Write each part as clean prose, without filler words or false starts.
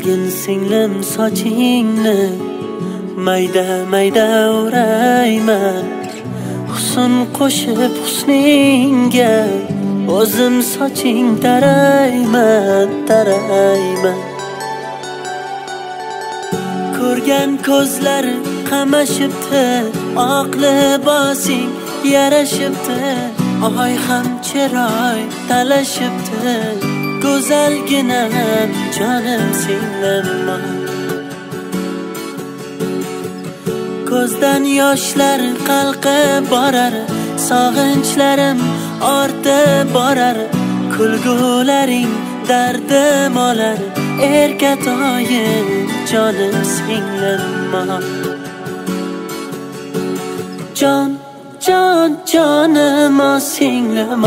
Qilgin singlim sochingni mayda mayda o'rayman. Husn qo'shib husningga o'zim soching tarayman. Ko'rgan ko'zlar qamashibdi, oq libosing yarashibdi. Oy ham chiroy talashibdi, go'zalginam jonim singlim. Ko'zdan yoshlar qalqib borar, sog'inchlarim ortib borar. Kulgularing dardim olar, erkatoyim jonim singlim. Jon, jon, jonim singlim.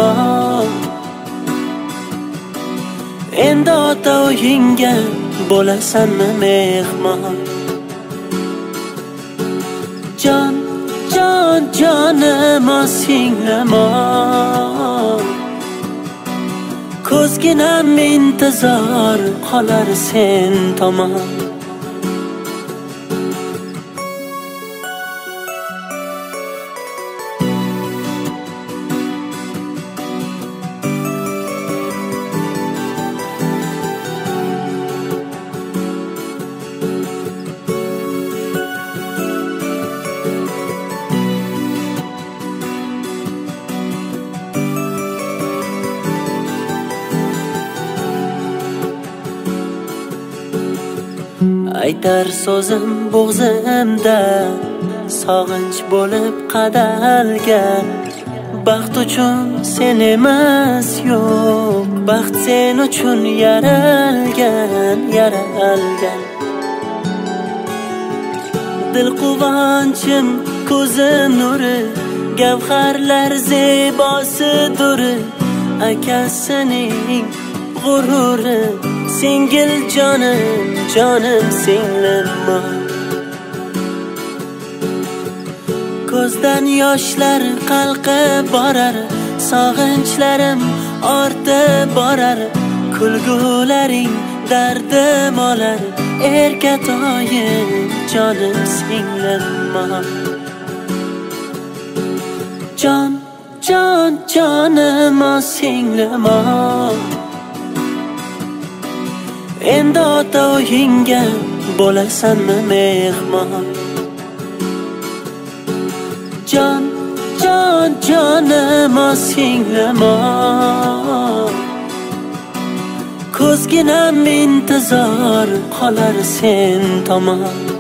Endi ota uyingga bo'lasanmi mehmon? Jon, jon, jonim singlim. Ko'zginam intizor qolar sen tomon. Aytar so'zim bo'g'zimda sog'inch bo'lib qadalgan. Baxt uchun sen emas yo'q, baxt sen uchun yaralgan. Dil quvonchim ko'zim nuri, gavharlar zebosidir. Akasining g'ururi, singil jonim, jonim singlim. Ko'zdan yoshlar qalqib borar, sog'inchlarim ortib borar. Kulgularing dardim olar, erkatoyim jonim singlim. Jon, jon, jonim singlim. Endi ota uyingga bo'lasanmi mehmon? Jon, jon, jonim singlim. Ko'zginam intizor qolar sen tomon.